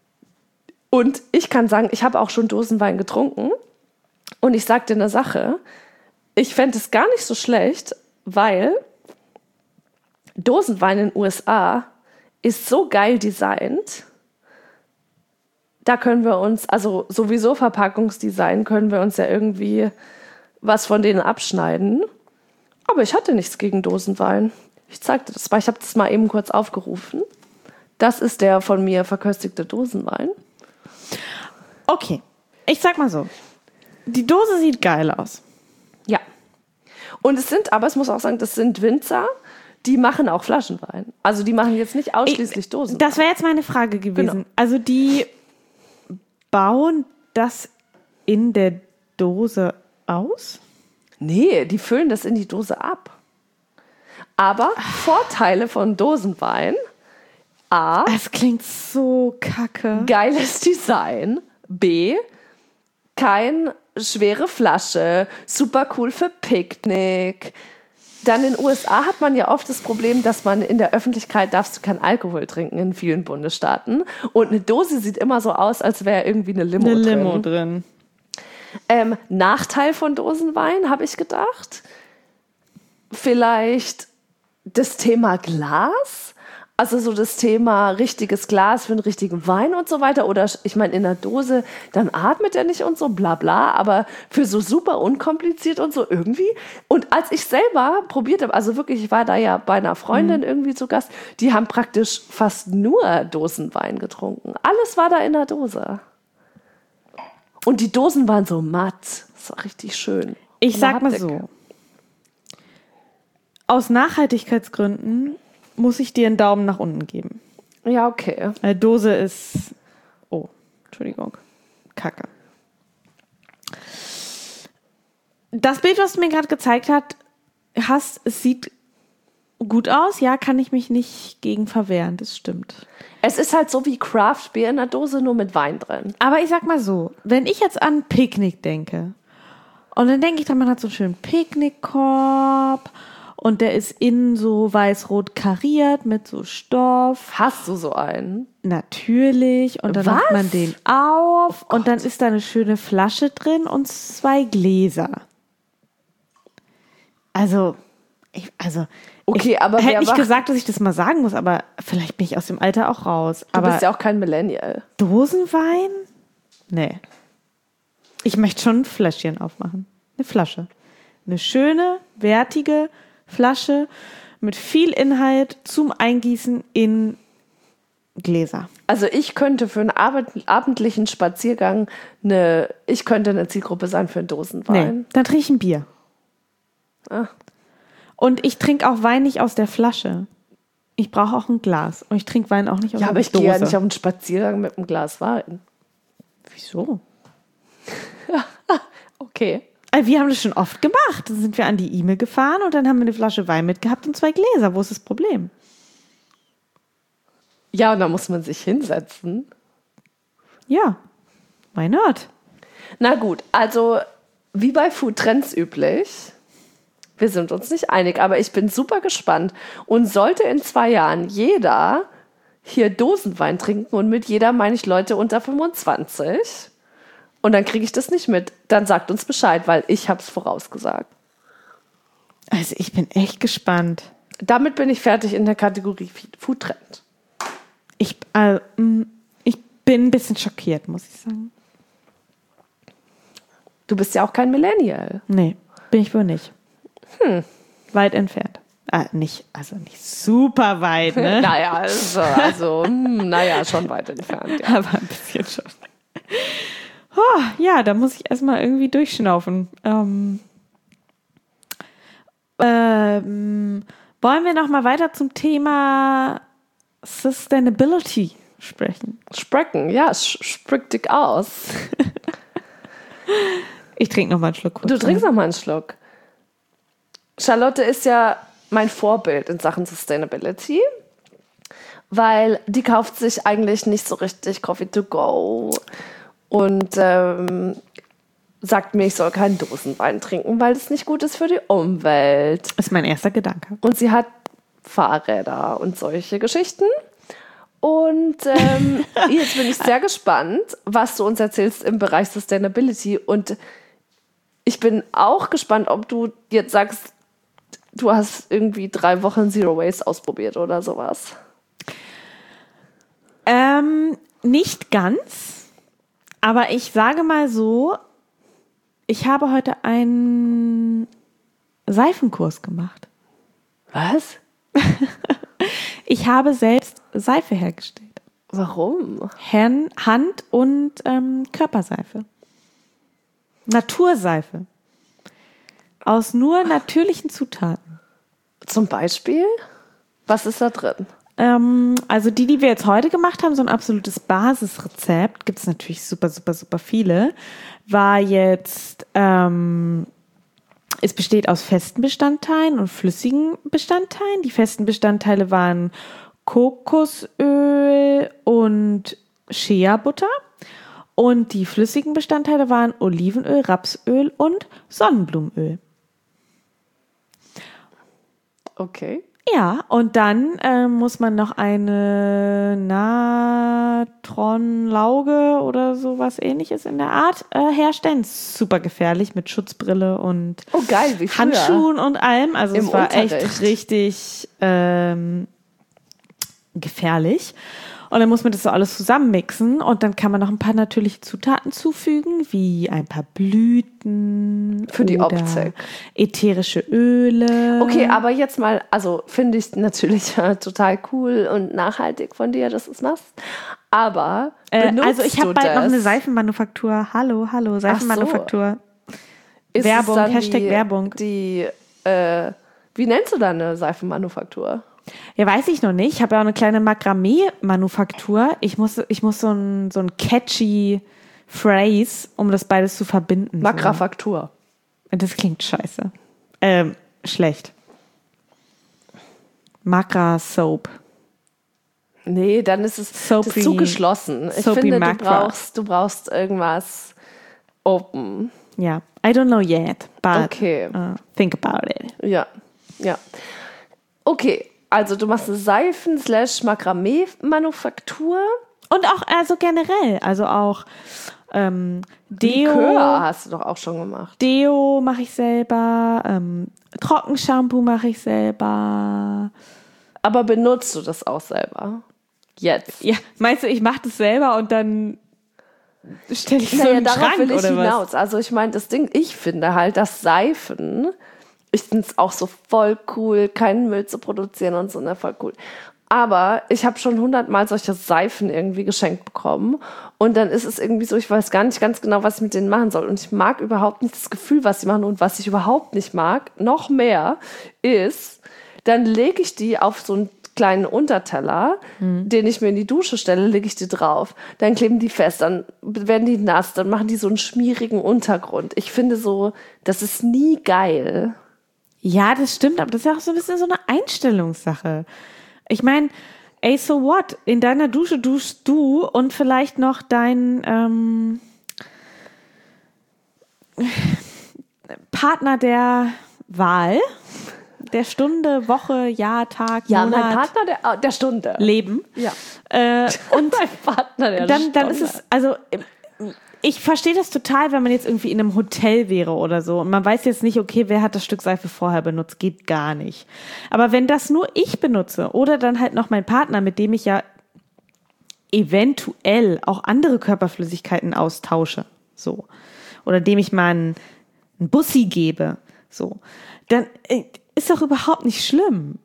A: Und ich kann sagen, ich habe auch schon Dosenwein getrunken und ich sag dir eine Sache, ich fände es gar nicht so schlecht, weil Dosenwein in den U S A ist so geil designt. Da können wir uns, also sowieso Verpackungsdesign, können wir uns ja irgendwie was von denen abschneiden. Aber ich hatte nichts gegen Dosenwein. Ich zeigte das mal, ich habe das mal eben kurz aufgerufen. Das ist der von mir verköstigte Dosenwein.
B: Okay, ich sag mal so. Die Dose sieht geil aus.
A: Ja. Und es sind, aber es muss auch sagen, das sind Winzer, die machen auch Flaschenwein. Also die machen jetzt nicht ausschließlich Dosenwein.
B: Das wäre jetzt meine Frage gewesen.
A: Genau.
B: Also die bauen das in der Dose aus?
A: Nee, die füllen das in die Dose ab. Aber Vorteile von Dosenwein: A,
B: Das klingt so kacke.
A: geiles Design. B, kein schwere Flasche, super cool für Picknick. Dann in den U S A hat man ja oft das Problem, dass man in der Öffentlichkeit darfst du keinen Alkohol trinken in vielen Bundesstaaten. Und eine Dose sieht immer so aus, als wäre irgendwie eine Limo
B: Eine
A: drin.
B: Limo drin.
A: Ähm, Nachteil von Dosenwein, habe ich gedacht. Vielleicht das Thema Glas. Also so das Thema richtiges Glas für einen richtigen Wein und so weiter. Oder ich meine, in der Dose, dann atmet er nicht und so, bla bla. Aber für so super unkompliziert und so irgendwie. Und als ich selber probiert habe, also wirklich, ich war da ja bei einer Freundin mhm. irgendwie zu Gast, die haben praktisch fast nur Dosenwein getrunken. Alles war da in der Dose. Und die Dosen waren so matt. Das war richtig schön.
B: Ich sag mal so, aus Nachhaltigkeitsgründen muss ich dir einen Daumen nach unten geben.
A: Ja, okay.
B: Eine Dose ist, oh, Entschuldigung, Kacke. Das Bild, was du mir gerade gezeigt hat, hast, es sieht gut aus. Ja, kann ich mich nicht gegen verwehren, das stimmt.
A: Es ist halt so wie Craft Beer in der Dose, nur mit Wein drin.
B: Aber ich sag mal so, wenn ich jetzt an Picknick denke, und dann denke ich, dann man hat so einen schönen Picknickkorb und der ist innen so weiß-rot kariert mit so Stoff.
A: Hast du so einen?
B: Natürlich. Und dann
A: Was?
B: macht man den auf
A: Oh
B: und dann ist da eine schöne Flasche drin und zwei Gläser. Also, ich, also
A: Okay,
B: ich
A: aber wer
B: hätte nicht
A: macht-
B: gesagt, dass ich das mal sagen muss, aber vielleicht bin ich aus dem Alter auch raus.
A: Du
B: aber
A: bist ja auch kein Millennial.
B: Dosenwein? Nee. Ich möchte schon ein Fläschchen aufmachen. Eine Flasche. Eine schöne, wertige Flasche mit viel Inhalt zum Eingießen in Gläser.
A: Also ich könnte für einen abend, abendlichen Spaziergang eine, ich könnte eine Zielgruppe sein für einen Dosenwein.
B: Nee, dann trinke ich ein Bier.
A: Ah.
B: Und ich trinke auch Wein nicht aus der Flasche. Ich brauche auch ein Glas. Und ich trinke Wein auch nicht aus
A: Ja,
B: der
A: aber ich
B: Dose.
A: gehe ja nicht auf einen Spaziergang mit einem Glas Wein.
B: Wieso?
A: Okay.
B: Also wir haben das schon oft gemacht. Dann sind wir an die E-Mail gefahren und dann haben wir eine Flasche Wein mitgehabt und zwei Gläser. Wo ist das Problem?
A: Ja, und da muss man sich hinsetzen.
B: Ja, why not?
A: Na gut, also wie bei Food Trends üblich, wir sind uns nicht einig, aber ich bin super gespannt. Und sollte in zwei Jahren jeder hier Dosenwein trinken, und mit jeder meine ich Leute unter fünfundzwanzig, und dann kriege ich das nicht mit, dann sagt uns Bescheid, weil ich habe es vorausgesagt.
B: Also ich bin echt gespannt.
A: Damit bin ich fertig in der Kategorie Food Trend.
B: Ich, äh, ich bin ein bisschen schockiert, muss ich sagen.
A: Du bist ja auch kein Millennial.
B: Nee, bin ich wohl nicht. Hm. Weit entfernt. Ah, nicht, also nicht super weit, ne?
A: Naja, also, also hm, naja, schon weit entfernt. Ja.
B: Aber ein bisschen schon. Oh, ja, da muss ich erstmal irgendwie durchschnaufen. Ähm, ähm, wollen wir noch mal weiter zum Thema Sustainability sprechen?
A: Sprechen, ja, sprich dich aus.
B: Ich trinke noch mal einen Schluck. Kurz,
A: Du trinkst noch mal einen Schluck. Charlotte ist ja mein Vorbild in Sachen Sustainability, weil die kauft sich eigentlich nicht so richtig Coffee to go und ähm, sagt mir, ich soll keinen Dosenwein trinken, weil es nicht gut ist für die Umwelt.
B: Das ist mein erster Gedanke.
A: Und sie hat Fahrräder und solche Geschichten. Und ähm, jetzt bin ich sehr gespannt, was du uns erzählst im Bereich Sustainability. Und ich bin auch gespannt, ob du jetzt sagst, du hast irgendwie drei Wochen Zero Waste ausprobiert oder sowas.
B: Ähm, nicht ganz, aber ich sage mal so, ich habe heute einen Seifenkurs gemacht.
A: Was?
B: Ich habe selbst Seife hergestellt.
A: Warum?
B: Hand- Hand- und ähm, Körperseife. Naturseife. Aus nur natürlichen Zutaten.
A: Zum Beispiel? Was ist da drin?
B: Ähm, also die, die wir jetzt heute gemacht haben, so ein absolutes Basisrezept, gibt es natürlich super, super, super viele, war jetzt, ähm, es besteht aus festen Bestandteilen und flüssigen Bestandteilen. Die festen Bestandteile waren Kokosöl und Shea-Butter. Und die flüssigen Bestandteile waren Olivenöl, Rapsöl und Sonnenblumenöl.
A: Okay.
B: Ja, und dann äh, muss man noch eine Natronlauge oder sowas ähnliches in der Art äh, herstellen. Super gefährlich mit Schutzbrille und
A: Oh geil, wie früher.
B: Handschuhen und allem. Also
A: Im
B: es war
A: Unterricht.
B: echt richtig ähm, gefährlich. Und dann muss man das so alles zusammenmixen und dann kann man noch ein paar natürliche Zutaten zufügen, wie ein paar Blüten
A: Für die
B: oder
A: Optik.
B: ätherische Öle.
A: Okay, aber jetzt mal, also finde ich natürlich äh, total cool und nachhaltig von dir, dass du es machst. Aber
B: Äh,
A: benutzt
B: also ich habe
A: du
B: bald
A: das?
B: noch eine Seifenmanufaktur. Hallo, hallo, Seifenmanufaktur.
A: Ist
B: Werbung,
A: es dann
B: Hashtag
A: die,
B: Werbung.
A: Die, äh, wie nennst du deine Seifenmanufaktur?
B: Ja, weiß ich noch nicht. Ich habe ja auch eine kleine Makramee-Manufaktur. Ich muss, ich muss so ein, so ein catchy Phrase, um das beides zu verbinden.
A: Makrafaktur.
B: So. Das klingt scheiße. Ähm, schlecht. Makra-Soap.
A: Nee, dann ist es das
B: Soapy-
A: ist zu geschlossen. Ich
B: Soapy
A: finde, du
B: Makra.
A: brauchst, du brauchst irgendwas open.
B: Ja. I don't know yet, but
A: Okay.
B: uh, think about it.
A: Ja, ja. Okay, also du machst eine Seifen-Makramee-Manufaktur.
B: Und auch also generell, also auch ähm, Deo.
A: Likör hast du doch auch schon gemacht.
B: Deo mache ich selber, ähm, Trockenshampoo mache ich selber.
A: Aber benutzt du das auch selber? Jetzt.
B: Ja, meinst du, ich mache das selber und dann stelle ich so
A: Naja,
B: einen
A: darauf
B: Schrank
A: will ich
B: oder was?
A: hinaus. Also ich meine, das Ding, ich finde halt, dass Seifen, ich finde es auch so voll cool, keinen Müll zu produzieren und so, ne, voll cool. Aber ich habe schon hundertmal solche Seifen irgendwie geschenkt bekommen und dann ist es irgendwie so, ich weiß gar nicht ganz genau, was ich mit denen machen soll und ich mag überhaupt nicht das Gefühl, was sie machen und was ich überhaupt nicht mag, noch mehr ist, dann lege ich die auf so einen kleinen Unterteller, mhm. den ich mir in die Dusche stelle, lege ich die drauf. Dann kleben die fest, dann werden die nass, dann machen die so einen schmierigen Untergrund. Ich finde so, das ist nie geil.
B: Ja, das stimmt, aber das ist ja auch so ein bisschen so eine Einstellungssache. Ich meine, ey, so what? In deiner Dusche duschst du und vielleicht noch dein ähm, Partner der Wahl, der Stunde, Woche, Jahr, Tag,
A: Ja,
B: Monat,
A: mein Partner der, der Stunde.
B: Leben.
A: Ja.
B: Äh, und
A: mein Partner der
B: dann,
A: Stunde.
B: dann ist es, also ich verstehe das total, wenn man jetzt irgendwie in einem Hotel wäre oder so und man weiß jetzt nicht, okay, wer hat das Stück Seife vorher benutzt, geht gar nicht. Aber wenn das nur ich benutze oder dann halt noch mein Partner, mit dem ich ja eventuell auch andere Körperflüssigkeiten austausche, so, oder dem ich mal einen, einen Bussi gebe, so, dann äh, ist doch überhaupt nicht schlimm.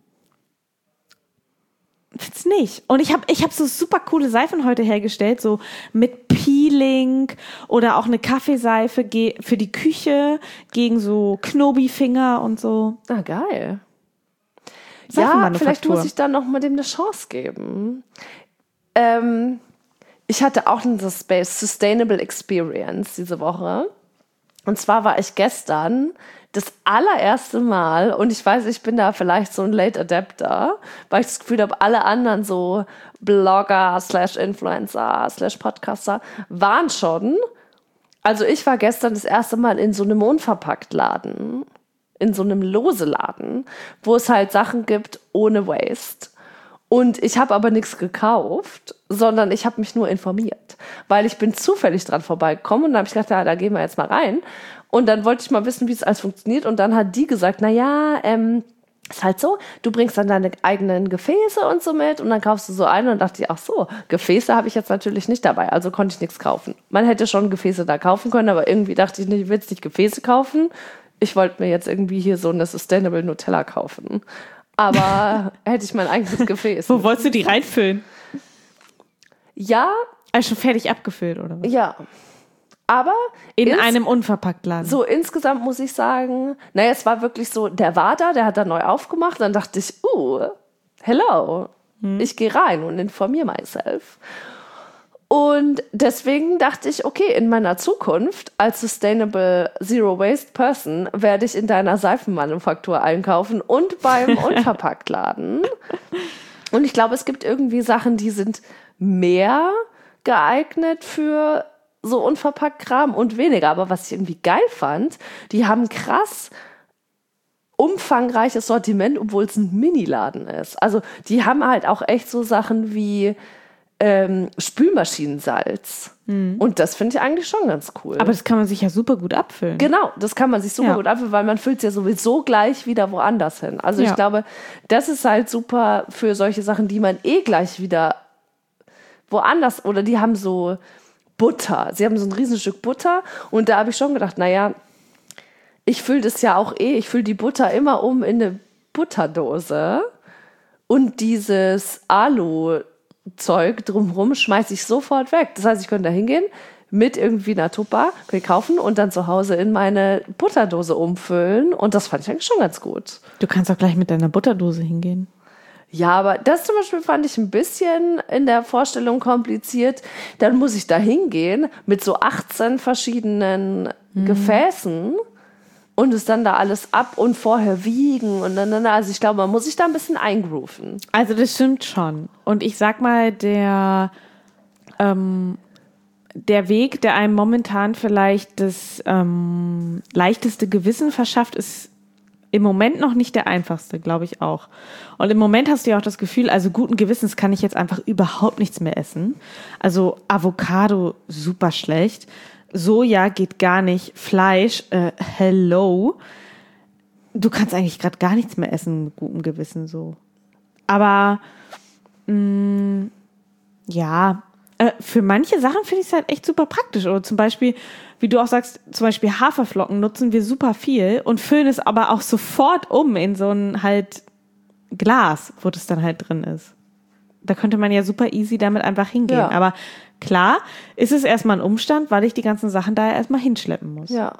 B: Find's nicht. Und ich habe ich hab so super coole Seifen heute hergestellt, so mit Peeling oder auch eine Kaffeeseife ge- für die Küche gegen so Knobi-Finger und so.
A: Ah, geil. Ja,
B: Seifenmanufaktur.
A: vielleicht muss ich dann noch mal dem eine Chance geben. Ähm, ich hatte auch eine Sustainable Experience diese Woche. Und zwar war ich gestern das allererste Mal, und ich weiß, ich bin da vielleicht so ein Late Adapter, weil ich das Gefühl habe, alle anderen so Blogger, slash Influencer, slash Podcaster waren schon. Also ich war gestern das erste Mal in so einem Unverpackt-Laden, in so einem Lose-Laden, wo es halt Sachen gibt ohne Waste. Und ich habe aber nichts gekauft, sondern ich habe mich nur informiert, weil ich bin zufällig dran vorbeigekommen und dann habe ich gedacht, ja, da gehen wir jetzt mal rein. Und dann wollte ich mal wissen, wie es alles funktioniert. Und dann hat die gesagt, na ja, ähm, ist halt so, du bringst dann deine eigenen Gefäße und so mit und dann kaufst du so ein. Und dann dachte ich, ach so, Gefäße habe ich jetzt natürlich nicht dabei, also konnte ich nichts kaufen. Man hätte schon Gefäße da kaufen können, aber irgendwie dachte ich nicht, ich will jetzt nicht Gefäße kaufen. Ich wollte mir jetzt irgendwie hier so eine Sustainable Nutella kaufen. Aber hätte ich mein eigenes Gefäß.
B: Wo wolltest du die reinfüllen?
A: Ja.
B: Also schon fertig abgefüllt, oder was?
A: Ja. Aber
B: in
A: ins-
B: einem Unverpacktladen.
A: So insgesamt muss ich sagen, naja, es war wirklich so, der war da, der hat da neu aufgemacht, dann dachte ich, uh, hello, hm. ich gehe rein und informiere myself. Und deswegen dachte ich, okay, in meiner Zukunft als Sustainable Zero Waste Person werde ich in deiner Seifenmanufaktur einkaufen und beim Unverpacktladen. Und ich glaube, es gibt irgendwie Sachen, die sind mehr geeignet für so unverpackt Kram und weniger. Aber was ich irgendwie geil fand, die haben krass umfangreiches Sortiment, obwohl es ein Miniladen ist. Also die haben halt auch echt so Sachen wie ähm, Spülmaschinensalz. Mhm. Und das finde ich eigentlich schon ganz cool.
B: Aber das kann man sich ja super gut abfüllen.
A: Genau, das kann man sich super
B: Ja.
A: gut abfüllen, weil man füllt es ja sowieso gleich wieder woanders hin. Also
B: Ja.
A: ich glaube, das ist halt super für solche Sachen, die man eh gleich wieder woanders, oder die haben so Butter. Sie haben so ein Riesenstück Butter und da habe ich schon gedacht, naja, ich fülle das ja auch eh, ich fülle die Butter immer um in eine Butterdose und dieses Alu-Zeug drumherum schmeiße ich sofort weg. Das heißt, ich könnte da hingehen, mit irgendwie einer Tupper kaufen und dann zu Hause in meine Butterdose umfüllen und das fand ich eigentlich schon ganz gut.
B: Du kannst auch gleich mit deiner Butterdose hingehen.
A: Ja, aber das zum Beispiel fand ich ein bisschen in der Vorstellung kompliziert. Dann muss ich da hingehen mit so achtzehn verschiedenen mhm. Gefäßen und es dann da alles ab und vorher wiegen und dann, also ich glaube, man muss sich da ein bisschen eingrooven.
B: Also das stimmt schon. Und ich sag mal, der, ähm, der Weg, der einem momentan vielleicht das ähm, leichteste Gewissen verschafft, ist im Moment noch nicht der einfachste, glaube ich auch. Und im Moment hast du ja auch das Gefühl, also guten Gewissens kann ich jetzt einfach überhaupt nichts mehr essen. Also Avocado, super schlecht. Soja geht gar nicht. Fleisch, äh, hello. Du kannst eigentlich gerade gar nichts mehr essen mit gutem Gewissen so. Aber mh, ja, äh, für manche Sachen finde ich es halt echt super praktisch. Oder zum Beispiel, wie du auch sagst, zum Beispiel Haferflocken nutzen wir super viel und füllen es aber auch sofort um in so ein halt Glas, wo das dann halt drin ist. Da könnte man ja super easy damit einfach hingehen.
A: Ja.
B: Aber klar, ist es erstmal ein Umstand, weil ich die ganzen Sachen da erstmal hinschleppen muss.
A: Ja.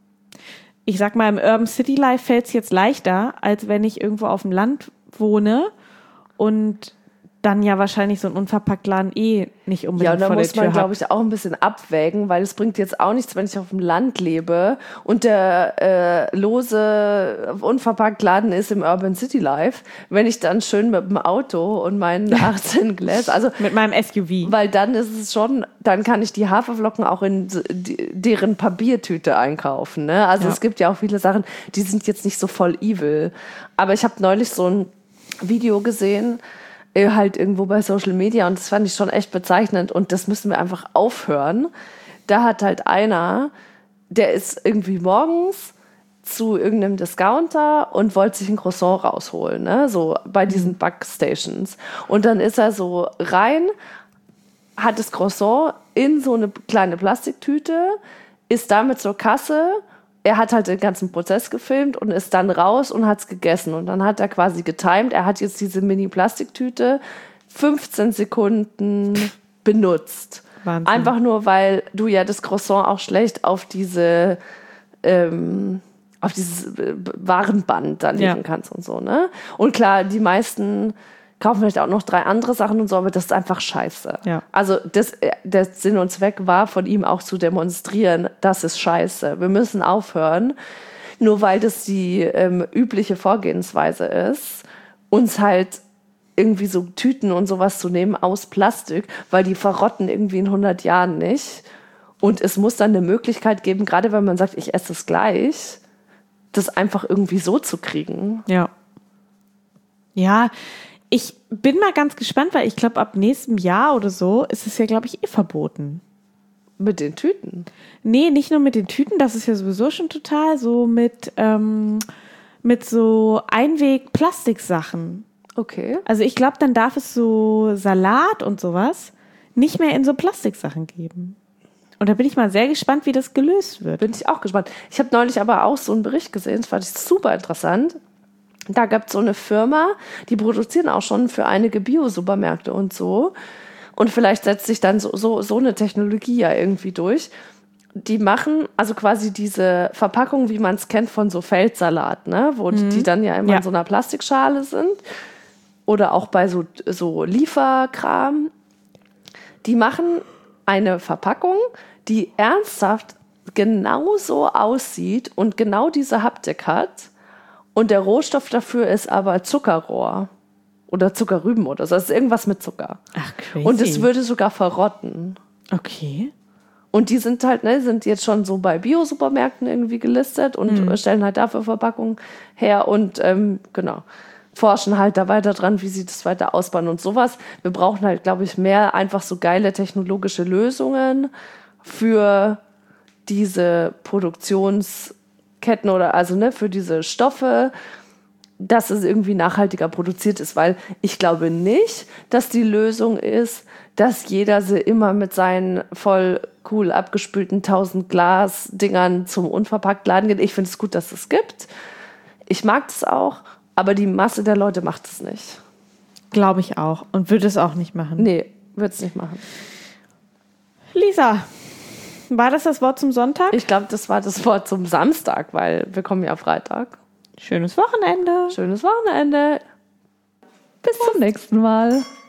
B: Ich sag mal, im Urban City Life fällt es jetzt leichter, als wenn ich irgendwo auf dem Land wohne und dann ja wahrscheinlich so ein Unverpacktladen eh nicht unbedingt
A: Ja, und da
B: vor der
A: muss
B: Tür
A: man, glaube
B: hat.
A: ich, auch ein bisschen abwägen, weil es bringt jetzt auch nichts, wenn ich auf dem Land lebe und der äh, lose Unverpacktladen ist im Urban City Life, wenn ich dann schön mit dem Auto und meinen achtzehn Gläser, also
B: Mit meinem S U V.
A: weil dann ist es schon, dann kann ich die Haferflocken auch in die, deren Papiertüte einkaufen. Ne? Also
B: Ja.
A: es gibt ja auch viele Sachen, die sind jetzt nicht so voll evil. Aber ich habe neulich so ein Video gesehen, halt irgendwo bei Social Media und das fand ich schon echt bezeichnend und das müssen wir einfach aufhören. Da hat halt einer, der ist irgendwie morgens zu irgendeinem Discounter und wollte sich ein Croissant rausholen, ne? So bei diesen Backstations. Und dann ist er so rein, hat das Croissant in so eine kleine Plastiktüte, ist damit zur Kasse. Er hat halt den ganzen Prozess gefilmt und ist dann raus und hat es gegessen. Und dann hat er quasi getimed. Er hat jetzt diese Mini-Plastiktüte fünfzehn Sekunden benutzt.
B: Wahnsinn.
A: Einfach nur, weil du ja das Croissant auch schlecht auf diese ähm, auf dieses äh, Warenband da legen
B: Ja.
A: kannst und so, ne? Und klar, die meisten kaufen vielleicht auch noch drei andere Sachen und so, aber das ist einfach scheiße.
B: Ja.
A: Also das, der Sinn und Zweck war von ihm auch zu demonstrieren, das ist scheiße. Wir müssen aufhören, nur weil das die ähm, übliche Vorgehensweise ist, uns halt irgendwie so Tüten und sowas zu nehmen aus Plastik, weil die verrotten irgendwie in hundert Jahren nicht. Und es muss dann eine Möglichkeit geben, gerade wenn man sagt, ich esse es gleich, das einfach irgendwie so zu kriegen.
B: Ja. Ja, ich bin mal ganz gespannt, weil ich glaube, ab nächstem Jahr oder so ist es ja, glaube ich, eh verboten.
A: Mit den Tüten.
B: Nee, nicht nur mit den Tüten, das ist ja sowieso schon total so mit, ähm, mit so Einweg-Plastiksachen.
A: Okay.
B: Also ich glaube, dann darf es so Salat und sowas nicht mehr in so Plastiksachen geben. Und da bin ich mal sehr gespannt, wie das gelöst wird.
A: Bin ich auch gespannt. Ich habe neulich aber auch so einen Bericht gesehen, das fand ich super interessant. Da gab es so eine Firma, die produzieren auch schon für einige Bio-Supermärkte und so. Und vielleicht setzt sich dann so, so, so eine Technologie ja irgendwie durch. Die machen also quasi diese Verpackung, wie man es kennt von so Feldsalat, ne? Wo mhm. die dann ja immer
B: Ja.
A: in so einer Plastikschale sind. Oder auch bei so, so Lieferkram. Die machen eine Verpackung, die ernsthaft genauso aussieht und genau diese Haptik hat. Und der Rohstoff dafür ist aber Zuckerrohr oder Zuckerrüben oder so. Das ist irgendwas mit Zucker.
B: Ach, crazy.
A: Und es würde sogar verrotten.
B: Okay.
A: Und die sind halt, ne, sind jetzt schon so bei Bio-Supermärkten irgendwie gelistet und mhm. stellen halt dafür Verpackungen her und ähm, genau, forschen halt da weiter dran, wie sie das weiter ausbauen und sowas. Wir brauchen halt, glaube ich, mehr einfach so geile technologische Lösungen für diese Produktionsketten oder also ne, für diese Stoffe, dass es irgendwie nachhaltiger produziert ist, weil ich glaube nicht, dass die Lösung ist, dass jeder sie immer mit seinen voll cool abgespülten tausend Glas-Dingern zum Unverpacktladen geht. Ich finde es gut, dass es gibt. Ich mag es auch, aber die Masse der Leute macht es nicht.
B: Glaube ich auch und würde es auch nicht machen.
A: Nee, würde es nicht machen.
B: Lisa, war das das Wort zum Sonntag?
A: Ich glaube, das war das Wort zum Samstag, weil wir kommen ja Freitag.
B: Schönes Wochenende.
A: Schönes Wochenende. Bis zum nächsten Mal.